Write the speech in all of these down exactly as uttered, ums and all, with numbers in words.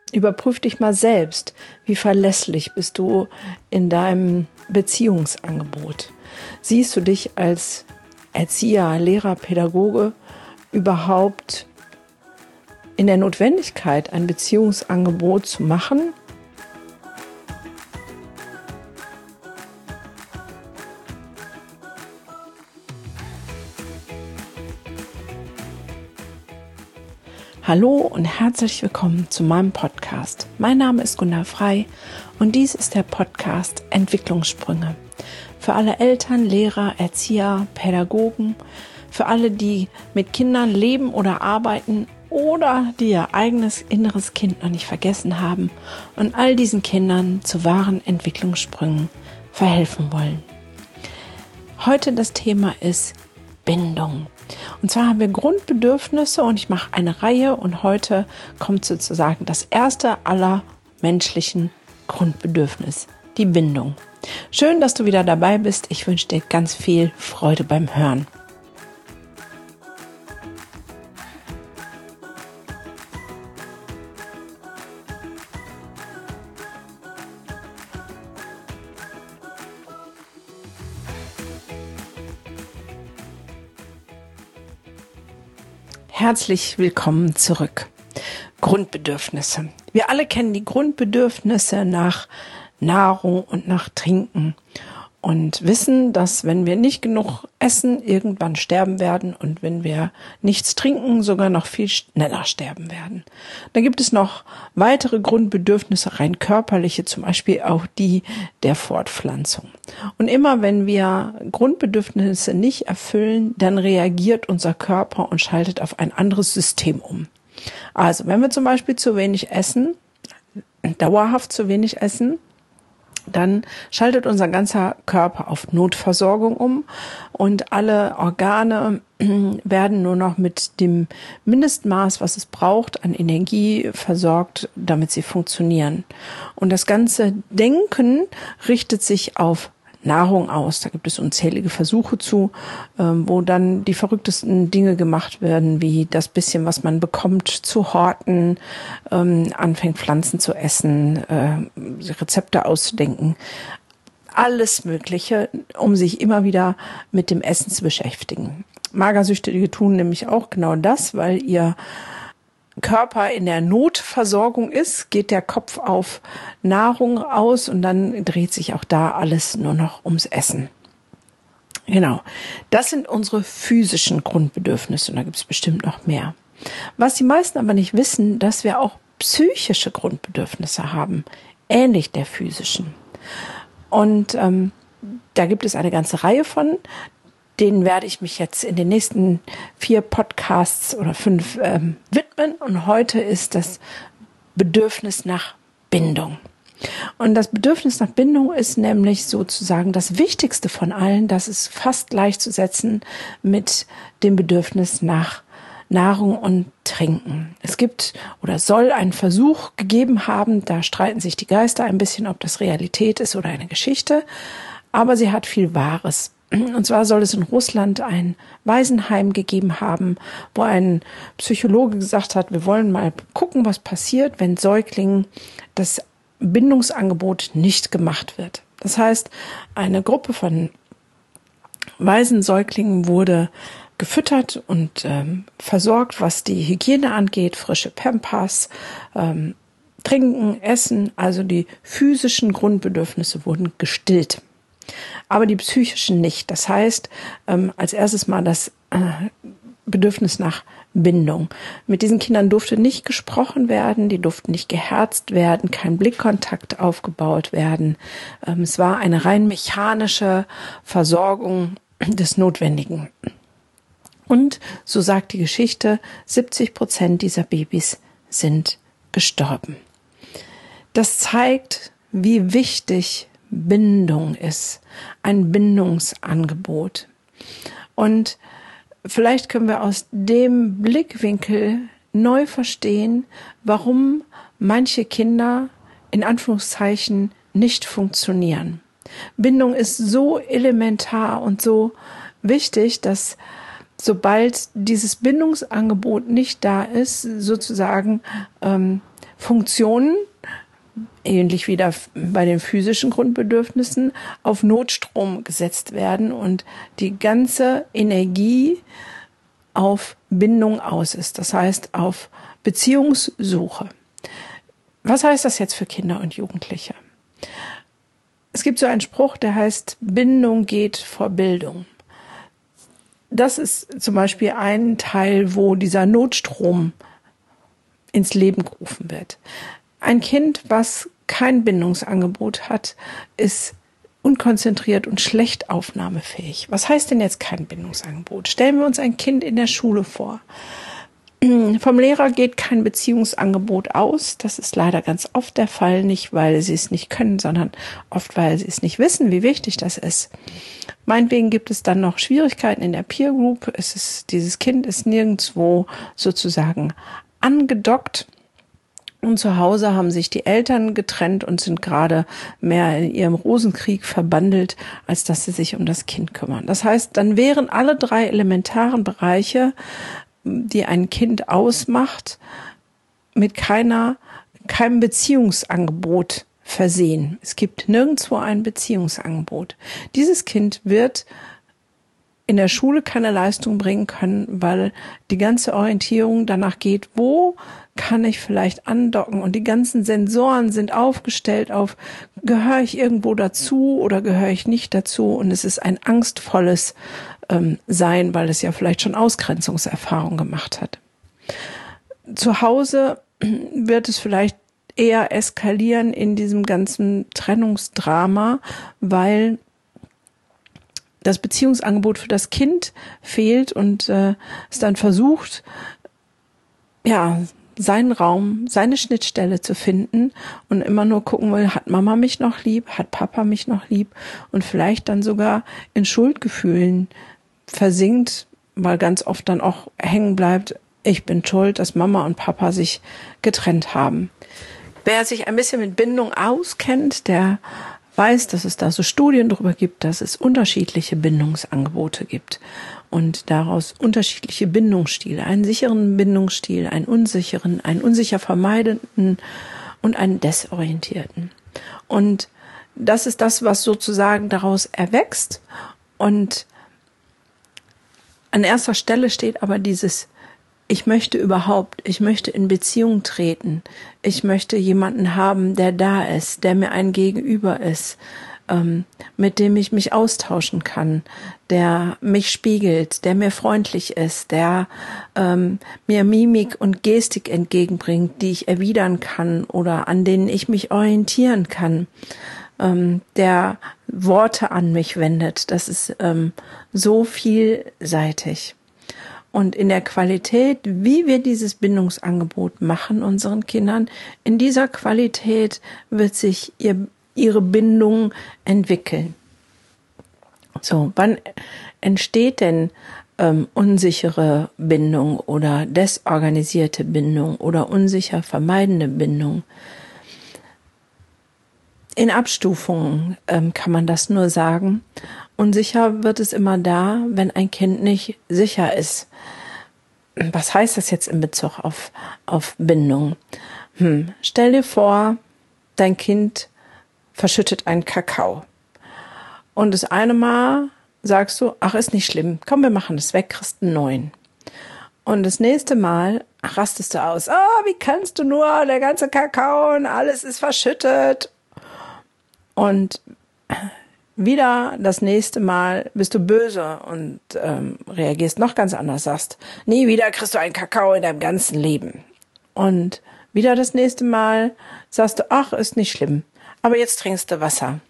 Überprüf dich mal selbst, wie verlässlich bist du in deinem Beziehungsangebot. Siehst du dich als Erzieher, Lehrer, Pädagoge überhaupt in der Notwendigkeit, ein Beziehungsangebot zu machen? Hallo und herzlich willkommen zu meinem Podcast. Mein Name ist Gunda Frei und dies ist der Podcast Entwicklungssprünge. Für alle Eltern, Lehrer, Erzieher, Pädagogen, für alle, die mit Kindern leben oder arbeiten oder die ihr eigenes inneres Kind noch nicht vergessen haben und all diesen Kindern zu wahren Entwicklungssprüngen verhelfen wollen. Heute das Thema ist Bindung. Und zwar haben wir Grundbedürfnisse und ich mache eine Reihe und heute kommt sozusagen das erste aller menschlichen Grundbedürfnis, die Bindung. Schön, dass du wieder dabei bist. Ich wünsche dir ganz viel Freude beim Hören. Herzlich willkommen zurück. Grundbedürfnisse. Wir alle kennen die Grundbedürfnisse nach Nahrung und nach Trinken und wissen, dass wenn wir nicht genug essen, irgendwann sterben werden und wenn wir nichts trinken, sogar noch viel schneller sterben werden. Dann gibt es noch weitere Grundbedürfnisse, rein körperliche, zum Beispiel auch die der Fortpflanzung. Und immer wenn wir Grundbedürfnisse nicht erfüllen, dann reagiert unser Körper und schaltet auf ein anderes System um. Also wenn wir zum Beispiel zu wenig essen, dauerhaft zu wenig essen, dann schaltet unser ganzer Körper auf Notversorgung um und alle Organe werden nur noch mit dem Mindestmaß, was es braucht, an Energie versorgt, damit sie funktionieren. Und das ganze Denken richtet sich auf Nahrung aus. Da gibt es unzählige Versuche zu, wo dann die verrücktesten Dinge gemacht werden, wie das bisschen, was man bekommt, zu horten, anfängt Pflanzen zu essen, Rezepte auszudenken. Alles Mögliche, um sich immer wieder mit dem Essen zu beschäftigen. Magersüchtige tun nämlich auch genau das, weil ihr Körper in der Notversorgung ist, geht der Kopf auf Nahrung aus und dann dreht sich auch da alles nur noch ums Essen. Genau, das sind unsere physischen Grundbedürfnisse und da gibt es bestimmt noch mehr. Was die meisten aber nicht wissen, dass wir auch psychische Grundbedürfnisse haben, ähnlich der physischen. Und ähm, da gibt es eine ganze Reihe von. Denen werde ich mich jetzt in den nächsten vier Podcasts oder fünf ähm, widmen. Und heute ist das Bedürfnis nach Bindung. Und das Bedürfnis nach Bindung ist nämlich sozusagen das Wichtigste von allen. Das ist fast gleichzusetzen mit dem Bedürfnis nach Nahrung und Trinken. Es gibt oder soll einen Versuch gegeben haben, da streiten sich die Geister ein bisschen, ob das Realität ist oder eine Geschichte. Aber sie hat viel Wahres. Und zwar soll es in Russland ein Waisenheim gegeben haben, wo ein Psychologe gesagt hat, wir wollen mal gucken, was passiert, wenn Säuglingen das Bindungsangebot nicht gemacht wird. Das heißt, eine Gruppe von Waisensäuglingen wurde gefüttert und ähm, versorgt, was die Hygiene angeht, frische Pampers, ähm, Trinken, Essen, also die physischen Grundbedürfnisse wurden gestillt. Aber die psychischen nicht. Das heißt, ähm, als erstes mal das äh, Bedürfnis nach Bindung. Mit diesen Kindern durfte nicht gesprochen werden, die durften nicht geherzt werden, kein Blickkontakt aufgebaut werden. Ähm, es war eine rein mechanische Versorgung des Notwendigen. Und, so sagt die Geschichte, siebzig Prozent dieser Babys sind gestorben. Das zeigt, wie wichtig Bindung ist, ein Bindungsangebot. Und vielleicht können wir aus dem Blickwinkel neu verstehen, warum manche Kinder in Anführungszeichen nicht funktionieren. Bindung ist so elementar und so wichtig, dass sobald dieses Bindungsangebot nicht da ist, sozusagen ähm, Funktionen, ähnlich wie da bei den physischen Grundbedürfnissen, auf Notstrom gesetzt werden und die ganze Energie auf Bindung aus ist. Das heißt, auf Beziehungssuche. Was heißt das jetzt für Kinder und Jugendliche? Es gibt so einen Spruch, der heißt, Bindung geht vor Bildung. Das ist zum Beispiel ein Teil, wo dieser Notstrom ins Leben gerufen wird. Ein Kind, was kein Bindungsangebot hat, ist unkonzentriert und schlecht aufnahmefähig. Was heißt denn jetzt kein Bindungsangebot? Stellen wir uns ein Kind in der Schule vor. Vom Lehrer geht kein Beziehungsangebot aus. Das ist leider ganz oft der Fall, nicht weil sie es nicht können, sondern oft, weil sie es nicht wissen, wie wichtig das ist. Meinetwegen gibt es dann noch Schwierigkeiten in der Peer Group. Es ist, dieses Kind ist nirgendwo sozusagen angedockt. Und zu Hause haben sich die Eltern getrennt und sind gerade mehr in ihrem Rosenkrieg verbandelt, als dass sie sich um das Kind kümmern. Das heißt, dann wären alle drei elementaren Bereiche, die ein Kind ausmacht, mit keiner, keinem Beziehungsangebot versehen. Es gibt nirgendwo ein Beziehungsangebot. Dieses Kind wird in der Schule keine Leistung bringen können, weil die ganze Orientierung danach geht, wo kann ich vielleicht andocken, und die ganzen Sensoren sind aufgestellt auf, gehöre ich irgendwo dazu oder gehöre ich nicht dazu, und es ist ein angstvolles ähm, Sein, weil es ja vielleicht schon Ausgrenzungserfahrung gemacht hat. Zu Hause wird es vielleicht eher eskalieren in diesem ganzen Trennungsdrama, weil das Beziehungsangebot für das Kind fehlt und äh, es dann versucht, ja, seinen Raum, seine Schnittstelle zu finden und immer nur gucken will, hat Mama mich noch lieb, hat Papa mich noch lieb, und vielleicht dann sogar in Schuldgefühlen versinkt, weil ganz oft dann auch hängen bleibt, ich bin schuld, dass Mama und Papa sich getrennt haben. Wer sich ein bisschen mit Bindung auskennt, der weiß, dass es da so Studien darüber gibt, dass es unterschiedliche Bindungsangebote gibt und daraus unterschiedliche Bindungsstile, einen sicheren Bindungsstil, einen unsicheren, einen unsicher vermeidenden und einen desorientierten. Und das ist das, was sozusagen daraus erwächst. Und an erster Stelle steht aber dieses: Ich möchte überhaupt, ich möchte in Beziehung treten. Ich möchte jemanden haben, der da ist, der mir ein Gegenüber ist, ähm, mit dem ich mich austauschen kann, der mich spiegelt, der mir freundlich ist, der ähm, mir Mimik und Gestik entgegenbringt, die ich erwidern kann oder an denen ich mich orientieren kann, ähm, der Worte an mich wendet. Das ist ähm, so vielseitig. Und in der Qualität, wie wir dieses Bindungsangebot machen unseren Kindern, in dieser Qualität wird sich ihr, ihre Bindung entwickeln. So, wann entsteht denn ähm, unsichere Bindung oder desorganisierte Bindung oder unsicher vermeidende Bindung? In Abstufungen ähm, kann man das nur sagen. Unsicher wird es immer da, wenn ein Kind nicht sicher ist. Was heißt das jetzt in Bezug auf, auf Bindung? Hm, stell dir vor, dein Kind verschüttet einen Kakao. Und das eine Mal sagst du, ach, ist nicht schlimm, komm, wir machen das weg, kriegst einen neuen. Und das nächste Mal rastest du aus, oh, wie kannst du nur, der ganze Kakao und alles ist verschüttet. Und wieder das nächste Mal bist du böse und ähm, reagierst noch ganz anders, sagst, nie wieder kriegst du einen Kakao in deinem ganzen Leben. Und wieder das nächste Mal sagst du, ach, ist nicht schlimm, aber jetzt trinkst du Wasser.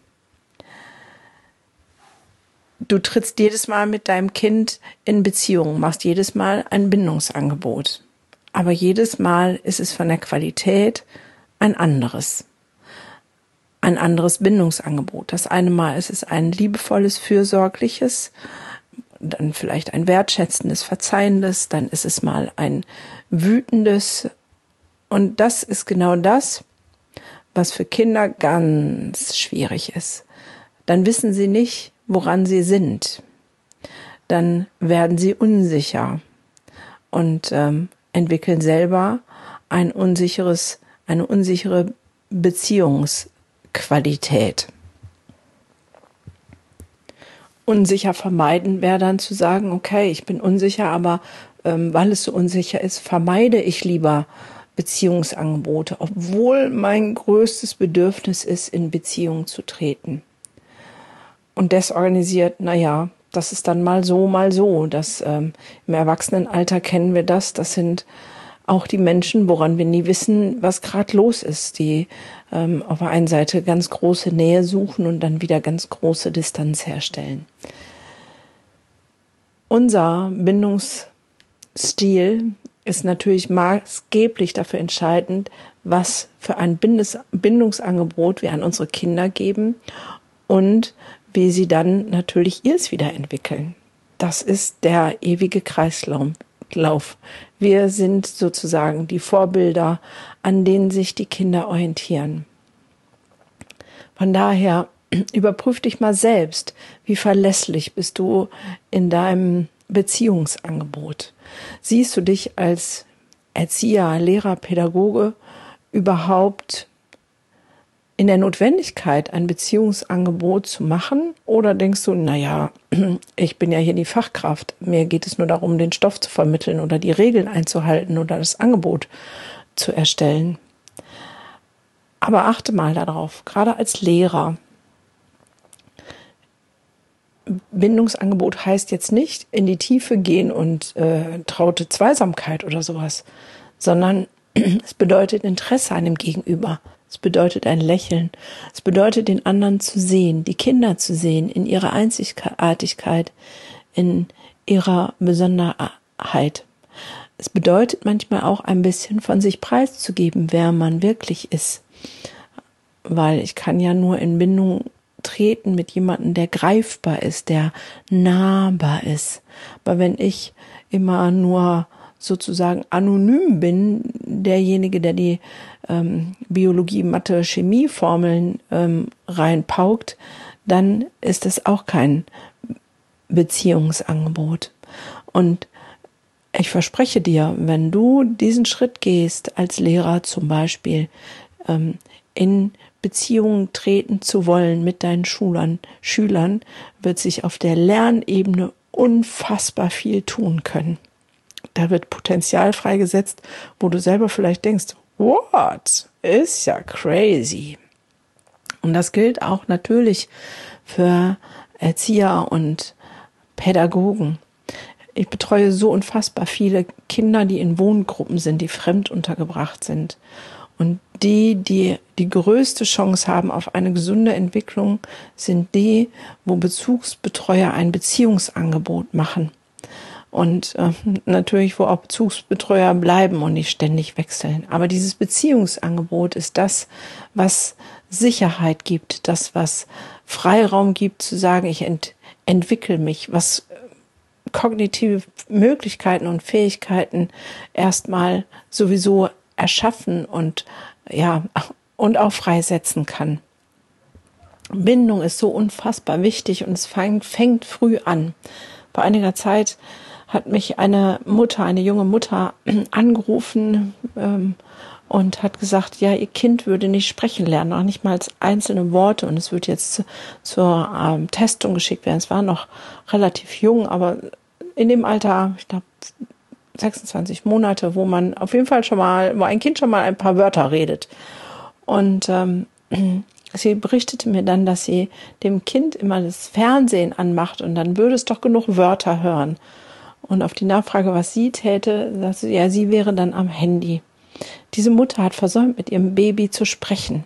Du trittst jedes Mal mit deinem Kind in Beziehung, machst jedes Mal ein Bindungsangebot. Aber jedes Mal ist es von der Qualität ein anderes. Ein anderes Bindungsangebot. Das eine Mal ist es ein liebevolles, fürsorgliches, dann vielleicht ein wertschätzendes, verzeihendes, dann ist es mal ein wütendes. Und das ist genau das, was für Kinder ganz schwierig ist. Dann wissen sie nicht, woran sie sind. Dann werden sie unsicher und ähm, entwickeln selber ein unsicheres, eine unsichere Beziehungsqualität. Unsicher vermeiden wäre dann zu sagen, okay, ich bin unsicher, aber ähm, weil es so unsicher ist, vermeide ich lieber Beziehungsangebote, obwohl mein größtes Bedürfnis ist, in Beziehung zu treten. Und desorganisiert, naja, das ist dann mal so, mal so. Das, ähm, im Erwachsenenalter kennen wir das. Das sind auch die Menschen, woran wir nie wissen, was gerade los ist, die ähm, auf der einen Seite ganz große Nähe suchen und dann wieder ganz große Distanz herstellen. Unser Bindungsstil ist natürlich maßgeblich dafür entscheidend, was für ein Bindes- Bindungsangebot wir an unsere Kinder geben und wie sie dann natürlich ihrs wieder entwickeln. Das ist der ewige Kreislauf. Wir sind sozusagen die Vorbilder, an denen sich die Kinder orientieren. Von daher überprüf dich mal selbst, wie verlässlich bist du in deinem Beziehungsangebot. Siehst du dich als Erzieher, Lehrer, Pädagoge überhaupt in der Notwendigkeit, ein Beziehungsangebot zu machen? Oder denkst du, naja, ich bin ja hier die Fachkraft, mir geht es nur darum, den Stoff zu vermitteln oder die Regeln einzuhalten oder das Angebot zu erstellen? Aber achte mal darauf, gerade als Lehrer. Bindungsangebot heißt jetzt nicht in die Tiefe gehen und äh, traute Zweisamkeit oder sowas, sondern es bedeutet Interesse an dem Gegenüber. Es bedeutet ein Lächeln. Es bedeutet, den anderen zu sehen, die Kinder zu sehen, in ihrer Einzigartigkeit, in ihrer Besonderheit. Es bedeutet manchmal auch ein bisschen von sich preiszugeben, wer man wirklich ist. Weil ich kann ja nur in Bindung treten mit jemandem, der greifbar ist, der nahbar ist. Aber wenn ich immer nur sozusagen anonym bin, derjenige, der die ähm, Biologie, Mathe, Chemie-Formeln ähm, reinpaukt, dann ist es auch kein Beziehungsangebot. Und ich verspreche dir, wenn du diesen Schritt gehst, als Lehrer zum Beispiel, ähm, in Beziehungen treten zu wollen mit deinen Schülern, Schülern, wird sich auf der Lernebene unfassbar viel tun können. Da wird Potenzial freigesetzt, wo du selber vielleicht denkst, what? Ist ja crazy. Und das gilt auch natürlich für Erzieher und Pädagogen. Ich betreue so unfassbar viele Kinder, die in Wohngruppen sind, die fremd untergebracht sind. Und die, die die größte Chance haben auf eine gesunde Entwicklung, sind die, wo Bezugsbetreuer ein Beziehungsangebot machen. Und äh, natürlich, wo auch Bezugsbetreuer bleiben und nicht ständig wechseln. Aber dieses Beziehungsangebot ist das, was Sicherheit gibt, das, was Freiraum gibt, zu sagen, ich ent- entwickle mich, was kognitive Möglichkeiten und Fähigkeiten erstmal sowieso erschaffen und ja und auch freisetzen kann. Bindung ist so unfassbar wichtig und es fängt, fängt früh an. Vor einiger Zeit hat mich eine Mutter, eine junge Mutter angerufen ähm, und hat gesagt, ja, ihr Kind würde nicht sprechen lernen, auch nicht mal als einzelne Worte, und es wird jetzt zu, zur ähm, Testung geschickt werden. Es war noch relativ jung, aber in dem Alter, ich glaube sechsundzwanzig Monate, wo man auf jeden Fall schon mal, wo ein Kind schon mal ein paar Wörter redet. Und ähm, sie berichtete mir dann, dass sie dem Kind immer das Fernsehen anmacht und dann würde es doch genug Wörter hören. Und auf die Nachfrage, was sie täte, sagte sie, ja, sie wäre dann am Handy. Diese Mutter hat versäumt, mit ihrem Baby zu sprechen.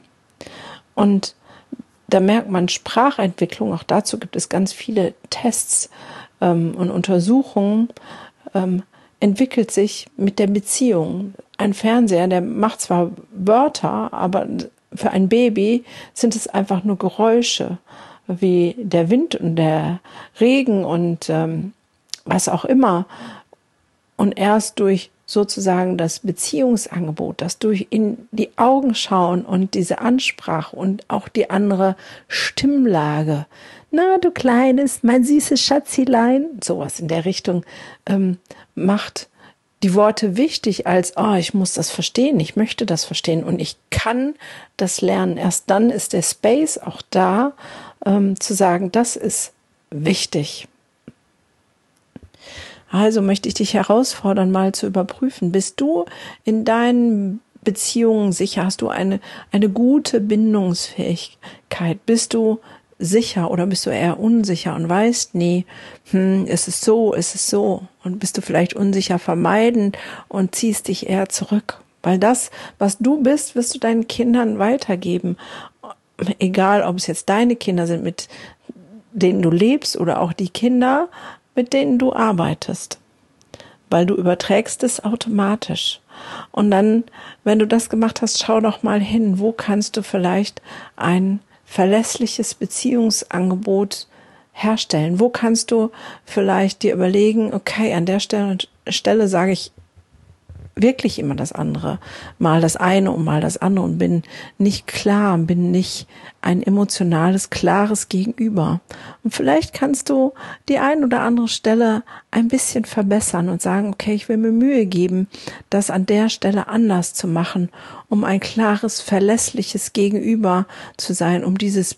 Und da merkt man Sprachentwicklung, auch dazu gibt es ganz viele Tests ähm, und Untersuchungen, ähm, entwickelt sich mit der Beziehung. Ein Fernseher, der macht zwar Wörter, aber für ein Baby sind es einfach nur Geräusche, wie der Wind und der Regen und ähm, was auch immer. Und erst durch sozusagen das Beziehungsangebot, das durch in die Augen schauen und diese Ansprache und auch die andere Stimmlage, na du Kleines, mein süßes Schatzilein, sowas in der Richtung, ähm, macht die Worte wichtig als, oh, ich muss das verstehen, ich möchte das verstehen und ich kann das lernen. Erst dann ist der Space auch da, ähm, zu sagen, das ist wichtig. Also möchte ich dich herausfordern, mal zu überprüfen, bist du in deinen Beziehungen sicher? Hast du eine, eine gute Bindungsfähigkeit? Bist du sicher oder bist du eher unsicher und weißt, nee, hm, ist es so, ist es so? Und bist du vielleicht unsicher vermeidend und ziehst dich eher zurück? Weil das, was du bist, wirst du deinen Kindern weitergeben. Egal, ob es jetzt deine Kinder sind, mit denen du lebst oder auch die Kinder, mit denen du arbeitest. Weil du überträgst es automatisch. Und dann, wenn du das gemacht hast, schau doch mal hin, wo kannst du vielleicht ein verlässliches Beziehungsangebot herstellen? Wo kannst du vielleicht dir überlegen, okay, an der Stelle, Stelle sage ich wirklich immer das andere, mal das eine und mal das andere und bin nicht klar, bin nicht ein emotionales, klares Gegenüber. Und vielleicht kannst du die ein oder andere Stelle ein bisschen verbessern und sagen, okay, ich will mir Mühe geben, das an der Stelle anders zu machen, um ein klares, verlässliches Gegenüber zu sein, um dieses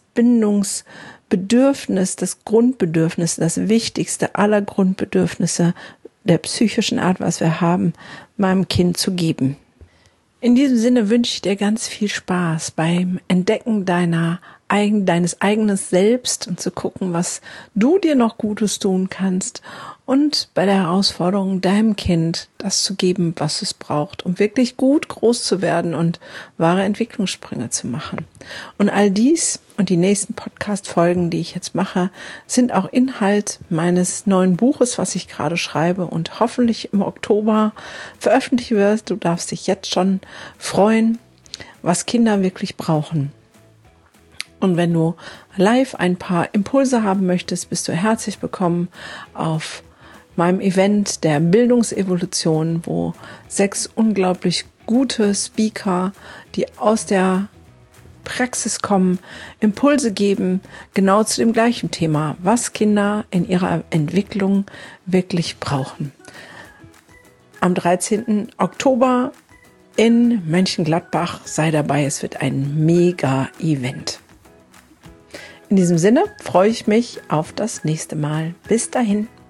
Bindungsbedürfnis, das Grundbedürfnis, das wichtigste aller Grundbedürfnisse der psychischen Art, was wir haben, meinem Kind zu geben. In diesem Sinne wünsche ich dir ganz viel Spaß beim Entdecken deiner eigen, deines eigenen Selbst und zu gucken, was du dir noch Gutes tun kannst und bei der Herausforderung, deinem Kind das zu geben, was es braucht, um wirklich gut groß zu werden und wahre Entwicklungssprünge zu machen. Und all dies und die nächsten Podcast-Folgen, die ich jetzt mache, sind auch Inhalt meines neuen Buches, was ich gerade schreibe und hoffentlich im Oktober veröffentlichen wird. Du darfst dich jetzt schon freuen, was Kinder wirklich brauchen. Und wenn du live ein paar Impulse haben möchtest, bist du herzlich willkommen auf meinem Event der Bildungsevolution, wo sechs unglaublich gute Speaker, die aus der Praxis kommen, Impulse geben, genau zu dem gleichen Thema, was Kinder in ihrer Entwicklung wirklich brauchen. Am dreizehnten Oktober in Mönchengladbach, sei dabei, es wird ein Mega-Event. In diesem Sinne freue ich mich auf das nächste Mal. Bis dahin.